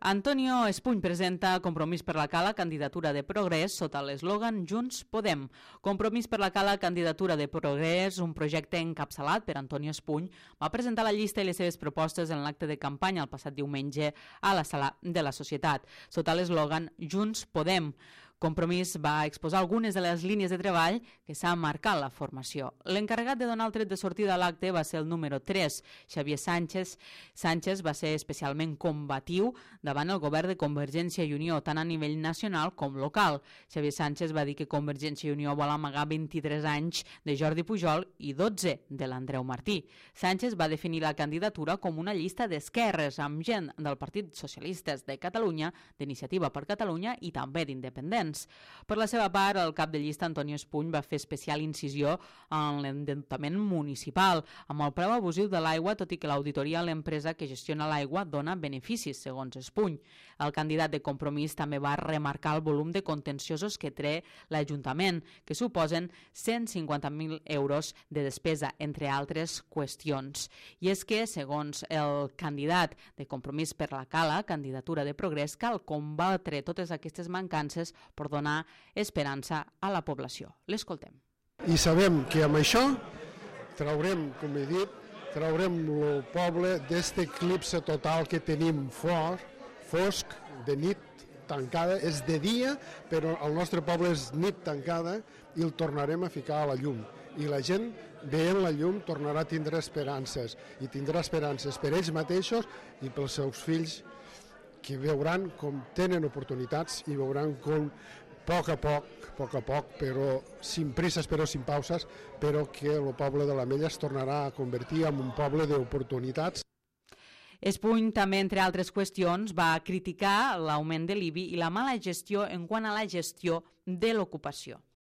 Antonio Espuny presenta Compromís per la Cala, candidatura de Progrés, sota l'eslògan Junts Podem. Compromís per la Cala, candidatura de Progrés, un projecte encapçalat per Antonio Espuny, va presentar la llista i les seves propostes en l'acte de campanya el passat diumenge a la Sala de la Societat, sota l'eslògan Junts Podem. Compromís va exposar algunes de les línies de treball que s'ha marcat la formació. L'encarregat de donar el tret de sortida a l'acte va ser el número 3, Xavier Sánchez. Sánchez va ser especialment combatiu davant el govern de Convergència i Unió, tant a nivell nacional com local. Xavier Sánchez va dir que Convergència i Unió vol amagar 23 anys de Jordi Pujol i 12 de l'Andreu Martí. Sánchez va definir la candidatura com una llista d'esquerres amb gent del Partit Socialistes de Catalunya, d'Iniciativa per Catalunya i també d'Independents. Per la seva part, el cap de llista Antonio Espuny va fer especial incisió en l'endeutament municipal, amb el preu abusiu de l'aigua, tot i que l'auditoria a l'empresa que gestiona l'aigua dona beneficis, segons Espuny. El candidat de Compromís també va remarcar el volum de contenciosos que té l'Ajuntament, que suposen 150.000 euros de despesa, entre altres qüestions. I és que, segons el candidat de Compromís per la Cala, candidatura de Progrés, cal combatre totes aquestes mancances per donar esperança a la població. L'escoltem. I sabem que amb això traurem, com he dit, traurem el poble d'aquest eclipse total que tenim fosc, de nit tancada, és de dia, però el nostre poble és nit tancada i el tornarem a ficar a la llum. I la gent, veient la llum, tornarà a tindre esperances, i tindrà esperances per ells mateixos i pels seus fills, que veuran com tenen oportunitats i veuran com a poc, però sin prisses, però sin pauses, però que el poble de l'Ametlla es tornarà a convertir en un poble d'oportunitats. Espuny també, entre altres qüestions, va criticar l'augment de l'IBI i la mala gestió en quant a la gestió de l'ocupació.